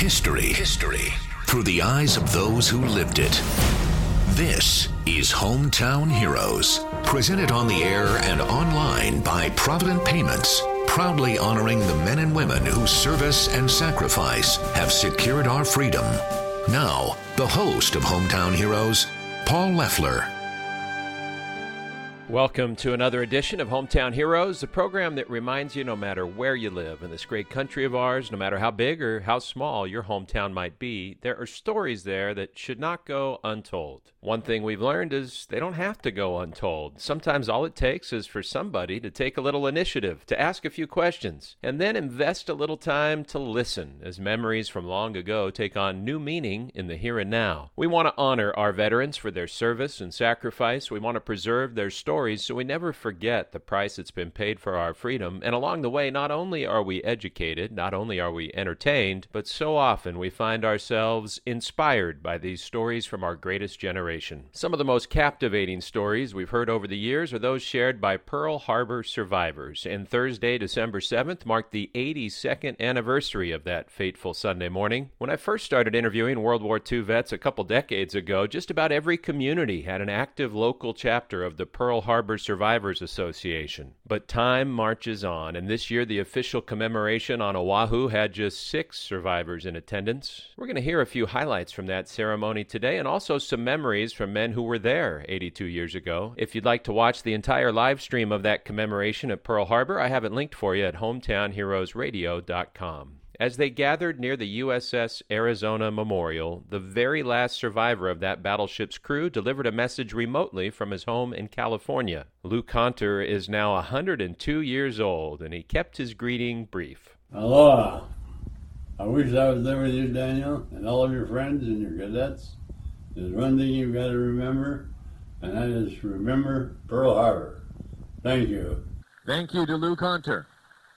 History through the eyes of those who lived it. This is Hometown Heroes, presented on the air and online by Provident Payments, proudly honoring the men and women whose service and sacrifice have secured our freedom. Now, the host of Hometown Heroes, Paul Leffler. Welcome to another edition of Hometown Heroes, the program that reminds you no matter where you live in this great country of ours, no matter how big or how small your hometown might be, there are stories there that should not go untold. One thing we've learned is they don't have to go untold. Sometimes all it takes is for somebody to take a little initiative, to ask a few questions, and then invest a little time to listen as memories from long ago take on new meaning in the here and now. We want to honor our veterans for their service and sacrifice. We want to preserve their stories so we never forget the price that's been paid for our freedom. And along the way, not only are we educated, not only are we entertained, but so often we find ourselves inspired by these stories from our greatest generation. Some of the most captivating stories we've heard over the years are those shared by Pearl Harbor survivors. And Thursday, December 7th, marked the 82nd anniversary of that fateful Sunday morning. When I first started interviewing World War II vets a couple decades ago, just about every community had an active local chapter of the Pearl Harbor Survivors Association. But time marches on, and this year the official commemoration on Oahu had just 6 survivors in attendance. We're going to hear a few highlights from that ceremony today, and also some memories from men who were there 82 years ago. If you'd like to watch the entire live stream of that commemoration at Pearl Harbor, I have it linked for you at hometownheroesradio.com. As they gathered near the USS Arizona Memorial, the very last survivor of that battleship's crew delivered a message remotely from his home in California. Lou Conter is now 102 years old, and he kept his greeting brief. Aloha. I wish I was there with you, Daniel, and all of your friends and your cadets. There's one thing you've got to remember, and that is remember Pearl Harbor. Thank you. Thank you to Lou Conter.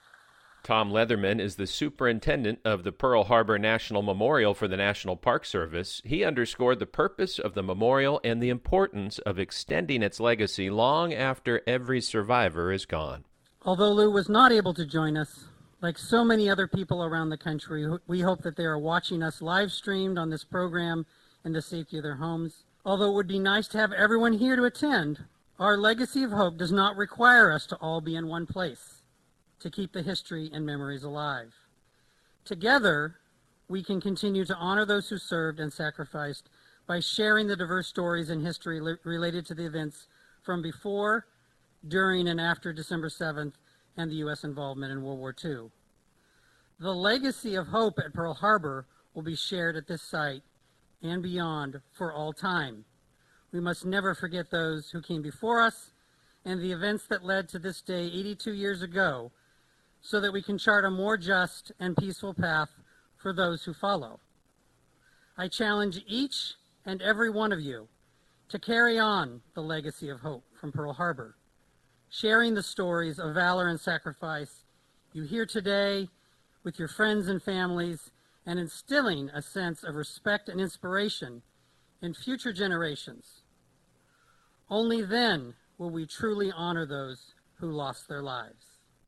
Tom Leatherman is the superintendent of the Pearl Harbor National Memorial for the National Park Service. He underscored the purpose of the memorial and the importance of extending its legacy long after every survivor is gone. Although Lou was not able to join us, like so many other people around the country, we hope that they are watching us live streamed on this program in the safety of their homes. Although it would be nice to have everyone here to attend, our legacy of hope does not require us to all be in one place to keep the history and memories alive. Together, we can continue to honor those who served and sacrificed by sharing the diverse stories and history related to the events from before, during, and after December 7th and the U.S. involvement in World War II. The legacy of hope at Pearl Harbor will be shared at this site and beyond for all time. We must never forget those who came before us and the events that led to this day 82 years ago, so that we can chart a more just and peaceful path for those who follow. I challenge each and every one of you to carry on the legacy of hope from Pearl Harbor, sharing the stories of valor and sacrifice you hear today with your friends and families, and instilling a sense of respect and inspiration in future generations. Only then will we truly honor those who lost their lives.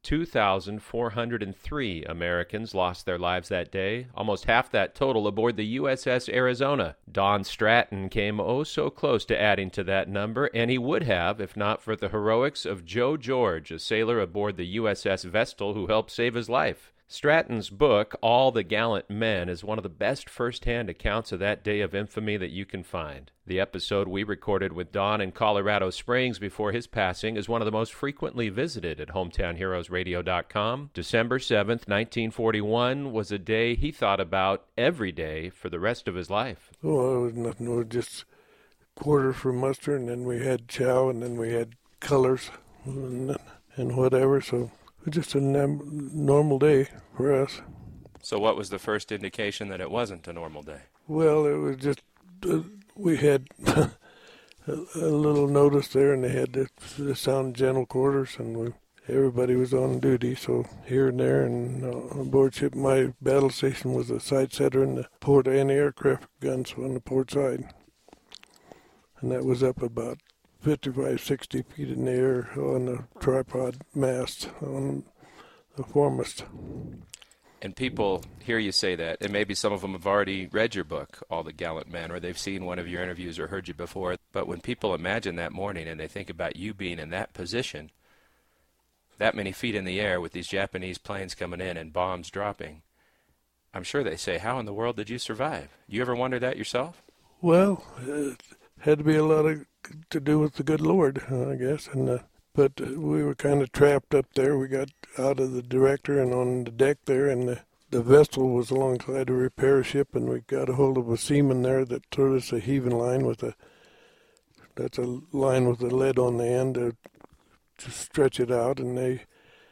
2,403 Americans lost their lives that day, almost half that total aboard the USS Arizona. Don Stratton came oh so close to adding to that number, and he would have if not for the heroics of Joe George, a sailor aboard the USS Vestal who helped save his life. Stratton's book, All the Gallant Men, is one of the best first-hand accounts of that day of infamy that you can find. The episode we recorded with Don in Colorado Springs before his passing is one of the most frequently visited at hometownheroesradio.com. December 7th, 1941 was a day he thought about every day for the rest of his life. Oh, it was nothing. It was just quarter for muster, and then we had chow, and then we had colors and whatever, so it was just a normal day for us. So what was the first indication that it wasn't a normal day? Well, it was just, we had a little notice there, and they had the sound general quarters, and everybody was on duty, so here and there, and on board ship, my battle station was a sight setter in the port anti-aircraft guns on the port side. And that was up about 55, 60 feet in the air on the tripod mast on the foremast. And people hear you say that, and maybe some of them have already read your book, All the Gallant Men, or they've seen one of your interviews or heard you before. But when people imagine that morning and they think about you being in that position, that many feet in the air with these Japanese planes coming in and bombs dropping, I'm sure they say, how in the world did you survive? You ever wonder that yourself? Well, it had to be a lot to do with the good Lord, I guess. But we were kind of trapped up there. We got out of the director and on the deck there, and the vessel was alongside a repair ship, and we got a hold of a seaman there that threw us a heaving line that's a line with a lead on the end to stretch it out, and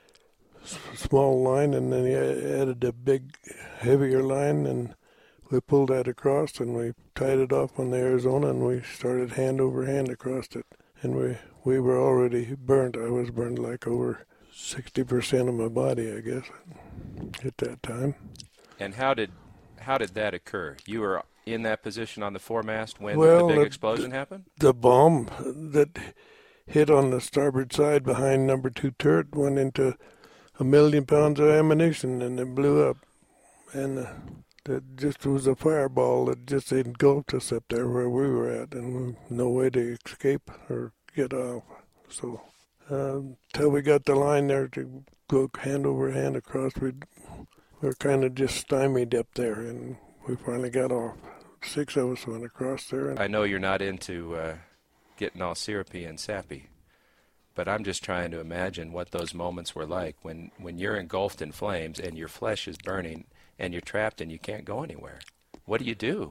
small line, and then he added a big, heavier line, and we pulled that across, and we tied it off on the Arizona, and we started hand over hand across it. And we were already burnt. I was burned like over 60% of my body, I guess, at that time. And how did that occur? You were in that position on the foremast when the big explosion happened? The bomb that hit on the starboard side behind number 2 turret went into 1 million pounds of ammunition, and it blew up. And that just was a fireball that just engulfed us up there where we were at, and no way to escape or get off. So till we got the line there to go hand over hand across, we were kind of just stymied up there, and we finally got off. 6 of us went across there. And I know you're not into getting all syrupy and sappy, but I'm just trying to imagine what those moments were like when you're engulfed in flames and your flesh is burning and you're trapped and you can't go anywhere. What do you do?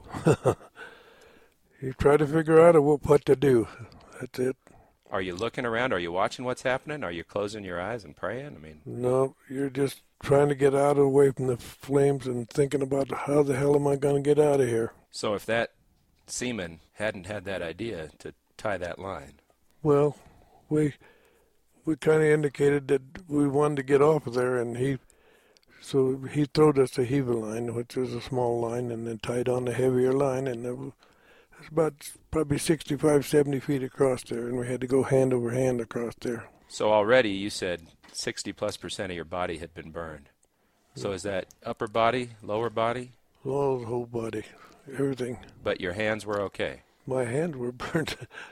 You try to figure out what to do. That's it. Are you looking around? Are you watching what's happening? Are you closing your eyes and praying? I mean, no, you're just trying to get out away from the flames and thinking about how the hell am I going to get out of here. So if that seaman hadn't had that idea to tie that line. Well, we kind of indicated that we wanted to get off of there, and he throwed us a heaver line, which was a small line, and then tied on the heavier line, and it was about probably 65, 70 feet across there, and we had to go hand over hand across there. So already you said 60+% of your body had been burned. So is that upper body, lower body? All the whole body, everything. But your hands were okay? My hands were burnt.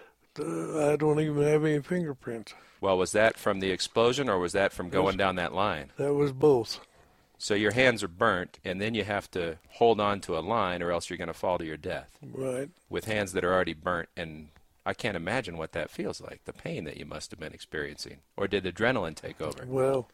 I don't even have any fingerprints. Well, was that from the explosion, or was that from going down that line? That was both. So your hands are burnt, and then you have to hold on to a line, or else you're going to fall to your death. Right. With hands that are already burnt, and I can't imagine what that feels like, the pain that you must have been experiencing. Or did adrenaline take over? Well,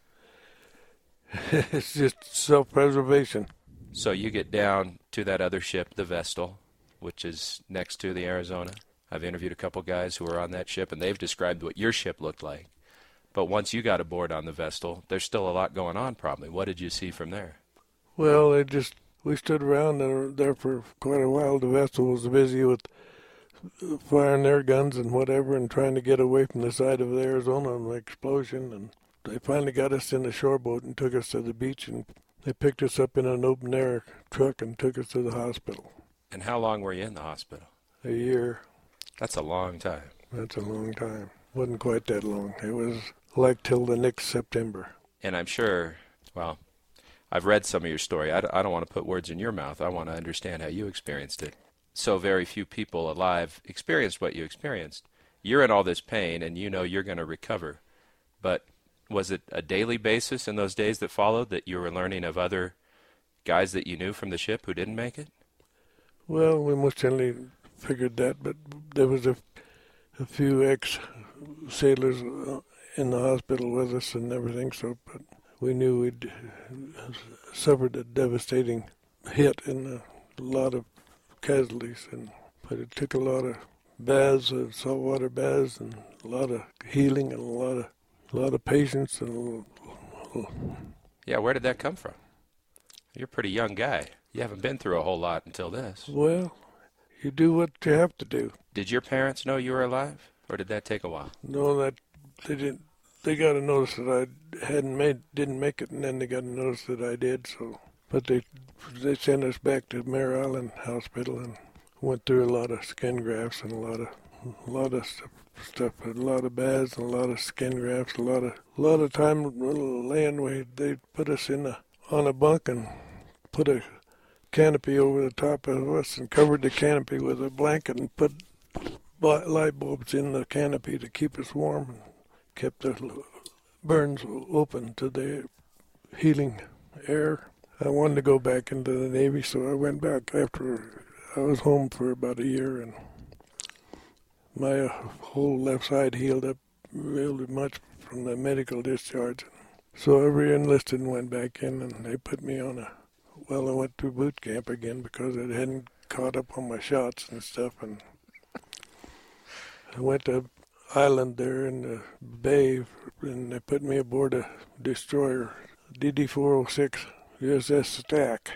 it's just self-preservation. So you get down to that other ship, the Vestal, which is next to the Arizona. I've interviewed a couple guys who were on that ship, and they've described what your ship looked like. But once you got aboard on the Vestal, there's still a lot going on probably. What did you see from there? Well, we stood around there for quite a while. The Vestal was busy with firing their guns and whatever and trying to get away from the side of the Arizona and the explosion. And they finally got us in the shore boat and took us to the beach, and they picked us up in an open-air truck and took us to the hospital. And how long were you in the hospital? A year. That's a long time. That's a long time. Wasn't quite that long. It was like till the next September. And I'm sure, well, I've read some of your story. I don't want to put words in your mouth. I want to understand how you experienced it. So very few people alive experienced what you experienced. You're in all this pain, and you know you're going to recover. But was it a daily basis in those days that followed that you were learning of other guys that you knew from the ship who didn't make it? Well, we most certainly figured that, but there was a few ex-sailors in the hospital with us and everything, so but we knew we'd suffered a devastating hit and a lot of casualties, but it took a lot of baths, saltwater baths, and a lot of healing and a lot of patience. Yeah, where did that come from? You're a pretty young guy. You haven't been through a whole lot until this. Well, you do what you have to do. Did your parents know you were alive, or did that take a while? No, that they didn't. They got a notice that I didn't make it, and then they got a notice that I did. So, but they sent us back to Mare Island Hospital and went through a lot of skin grafts and a lot of stuff, a lot of baths and a lot of skin grafts, a lot of time laying where they put us on a bunk and put a canopy over the top of us and covered the canopy with a blanket and put light bulbs in the canopy to keep us warm and kept the burns open to the healing air. I wanted to go back into the Navy, so I went back after I was home for about a year, and my whole left side healed up really much from the medical discharge. So I re-enlisted and went back in, and they put me on I went to boot camp again because I hadn't caught up on my shots and stuff, and I went to island there in the bay, and they put me aboard a destroyer, DD-406, USS Stack,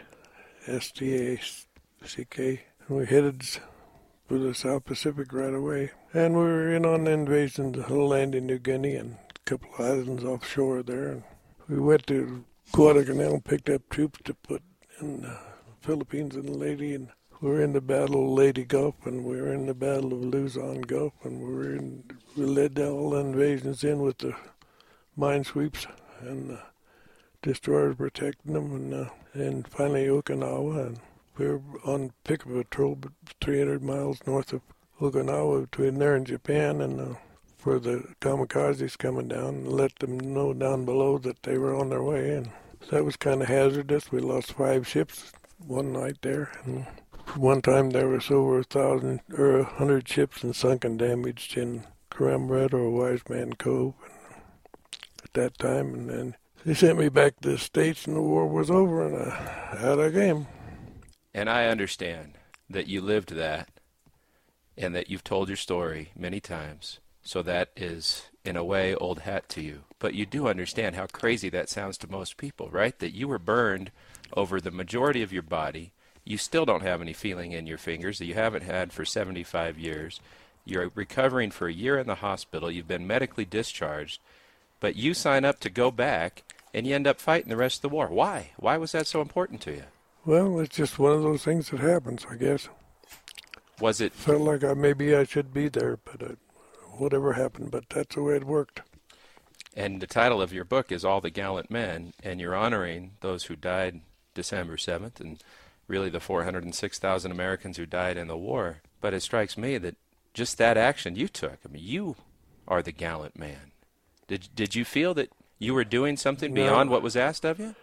S-T-A-C-K, and we headed for the South Pacific right away. And we were in on the invasion to land in New Guinea and a couple of islands offshore there. And we went to Guadalcanal and picked up troops to put in the Philippines and Leyte, and we were in the Battle of Leyte Gulf, and we were in the Battle of Luzon Gulf, and we led all the invasions in with the minesweeps and the destroyers protecting them, and finally Okinawa, and we were on picket patrol 300 miles north of Okinawa between there and Japan, and for the kamikazes coming down and let them know down below that they were on their way, and that was kind of hazardous. We lost 5 ships one night there, and one time there was over 100 ships and sunk and damaged in Corambrett or Wise Man Cove at that time, and then they sent me back to the States, and the war was over, and out I came. And I understand that you lived that and that you've told your story many times. So that is, in a way, old hat to you. But you do understand how crazy that sounds to most people, right? That you were burned over the majority of your body. You still don't have any feeling in your fingers that you haven't had for 75 years. You're recovering for a year in the hospital. You've been medically discharged. But you sign up to go back, and you end up fighting the rest of the war. Why? Why was that so important to you? Well, it's just one of those things that happens, I guess. Was it? Felt like maybe I should be there, but whatever happened, but that's the way it worked. And the title of your book is All the Gallant Men, and you're honoring those who died December 7th, and really the 406,000 Americans who died in the war. But it strikes me that just that action you took, I mean, you are the gallant man. Did you feel that you were doing something beyond what was asked of you?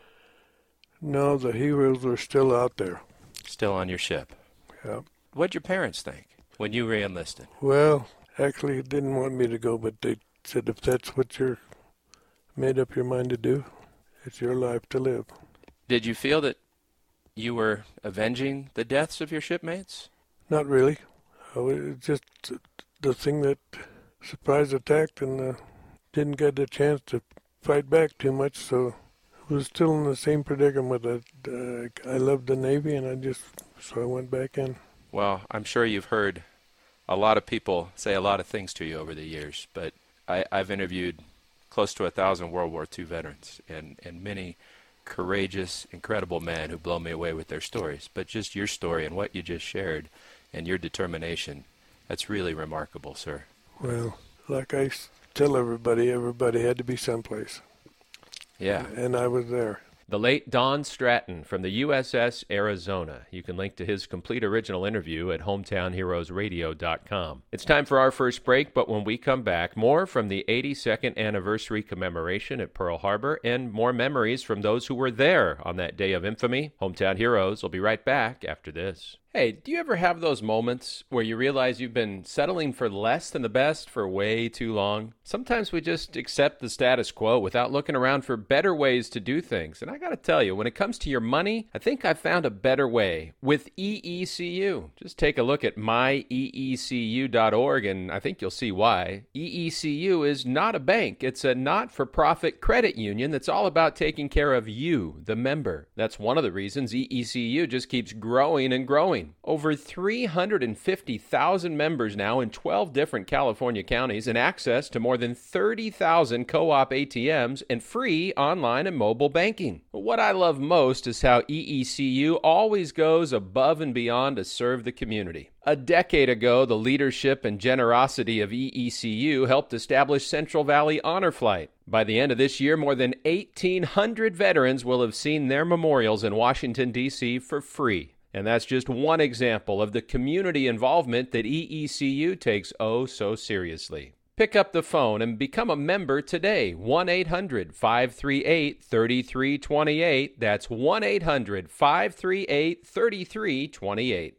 No, the heroes were still out there. Still on your ship. Yeah. What'd your parents think when you re-enlisted? Well, actually, they didn't want me to go, but they said if that's what you're made up your mind to do, it's your life to live. Did you feel that you were avenging the deaths of your shipmates? Not really. It was just the thing that surprise attacked, and didn't get a chance to fight back too much, so I was still in the same predicament that I loved the Navy, and so I went back in. Well, I'm sure you've heard a lot of people say a lot of things to you over the years, but I've interviewed close to 1,000 World War II veterans and many courageous, incredible men who blow me away with their stories. But just your story and what you just shared and your determination, that's really remarkable, sir. Well, like I tell everybody had to be someplace. Yeah. And I was there. The late Don Stratton from the USS Arizona. You can link to his complete original interview at hometownheroesradio.com. It's time for our first break, but when we come back, more from the 82nd anniversary commemoration at Pearl Harbor and more memories from those who were there on that day of infamy. Hometown Heroes will be right back after this. Hey, do you ever have those moments where you realize you've been settling for less than the best for way too long? Sometimes we just accept the status quo without looking around for better ways to do things. And I got to tell you, when it comes to your money, I think I've found a better way with EECU. Just take a look at myeecu.org and I think you'll see why. EECU is not a bank. It's a not-for-profit credit union that's all about taking care of you, the member. That's one of the reasons EECU just keeps growing and growing. Over 350,000 members now in 12 different California counties and access to more than 30,000 co-op ATMs and free online and mobile banking. What I love most is how EECU always goes above and beyond to serve the community. A decade ago, the leadership and generosity of EECU helped establish Central Valley Honor Flight. By the end of this year, more than 1,800 veterans will have seen their memorials in Washington, D.C. for free. And that's just one example of the community involvement that EECU takes oh so seriously. Pick up the phone and become a member today. 1-800-538-3328. That's 1-800-538-3328.